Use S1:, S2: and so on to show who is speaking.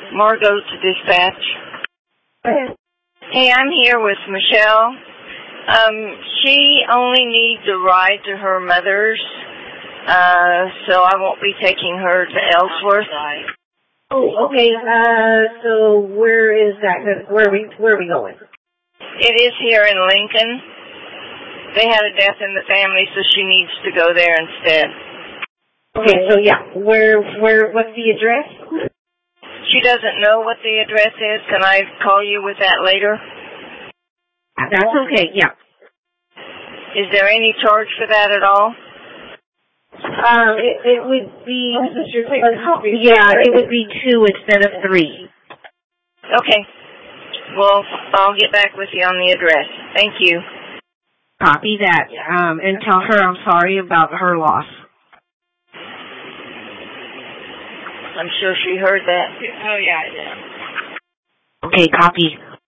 S1: Margot to dispatch. Hey, I'm here with Michelle. She only needs a ride to her mother's, so I won't be taking her to Ellsworth.
S2: Oh, okay. So where is that? Where are we going?
S1: It is here in Lincoln. They had a death in the family, so she needs to go there instead.
S2: Okay, so yeah, what's the address?
S1: She doesn't know what the address is. Can I call you with that later?
S2: That's okay, yeah.
S1: Is there any charge for that at all?
S2: It would be, it would be 2 instead of 3.
S1: Okay. Well, I'll get back with you on the address. Thank you.
S2: Copy that, and tell her I'm sorry about her loss.
S1: I'm sure she heard that.
S3: Oh, yeah, I did.
S2: Okay, copy.